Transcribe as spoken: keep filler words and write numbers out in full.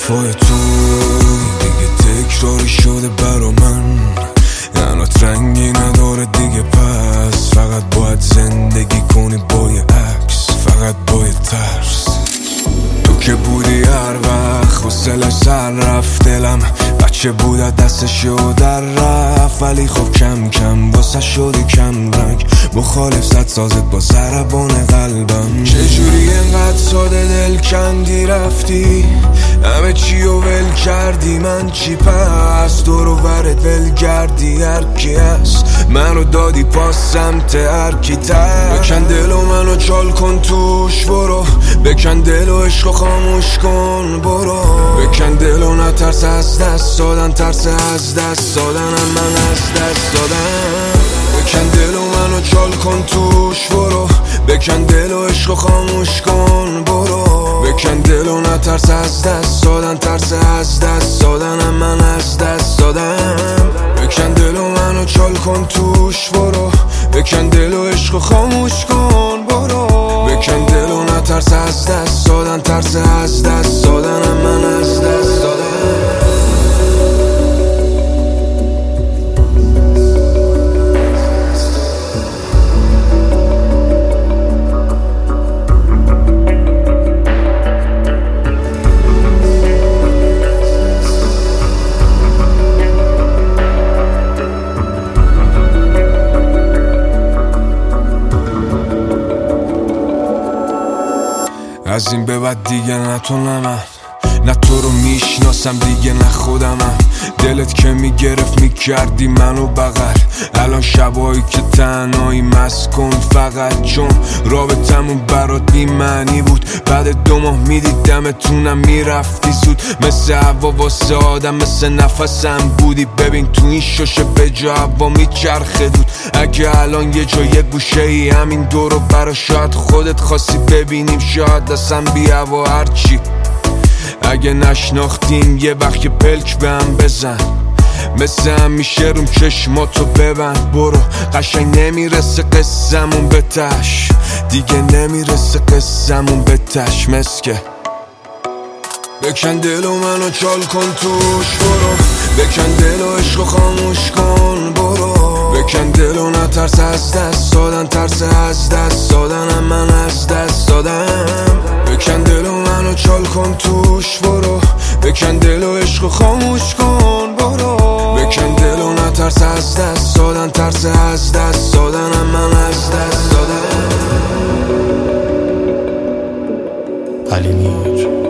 حرفای تو دیگه تکراری شده برا من، عنات رنگی نداره دیگه، پس فقط باید زندگی کنی با یه عکس، فقط با یه ترس. تو که بودی هر وقت حوصله‌اش سر رفت، دلم بچه بود دستشو در رفت، ولی خب کم کم واسه شدی کم رنگ، مخالف زد سازت با ضربان قلبم. چجوری انقدر ساده دل کندی رفتی، همه چی رو ول کردی، من چی پس دورو ورد ول گردی، هر کی هست منو دادی پاس سمت هر کی تر. بکن دلو منو چال کن توش برو، بکن دلو عشقو خاموش کن برو، بکن دلو نترس از دست دادن، ترس از دست دادن من از دست دادن. بکن دلو منو چال کن توش برو، بکن دلو عشقو خاموش کن برو، بکن دلو نترس از دست دادن، ترس از دست دادن من از دست دادم. بکن دلو منو چال کن توش برو، بکن دلو عشقو خاموش کن برو، بکن دلو نترس از دست دادن، ترس از دست دادن من از دست دادم. از این به بعد دیگه نه تو نه من، نه تو رو میشناسم دیگه نه خودمم. دلت که میگرفت میکردی منو بغل، الان شبایی که تنهایی مست کن فقط، چون رابطمون برات بی معنی بود. بعد دو ماه میدیدمتونم میرفتی زود، مثل هوا واسه آدم مثل نفسم بودی. ببین تو این شوشه به جا هوا میچرخه دود، اگه الان یه جا یه گوشه ای همین دورو برا، شاید خودت خواستی ببینیم، شاید دستم بی هوا هرچی. اگه نشناختیم یه وقت یه پلک به هم بزن، مثل همیشه روم چشماتو ببند برو. قشنگ نمیرسه قصمون به تش، دیگه نمیرسه قصمون به تش مسکه. بکن دلو منو چال کن توش برو، بکن دلو عشقو خاموش کن برو، بکن دلو نترس از دست دادن، ترس از دست دادن من از دست دادم. بکن دلو منو چال کن توش برو، بکن دلو عشقو خاموش کن برو، بکن دلو نترس از دست دادن، ترس از دست دادن من از دست دادم. علی میر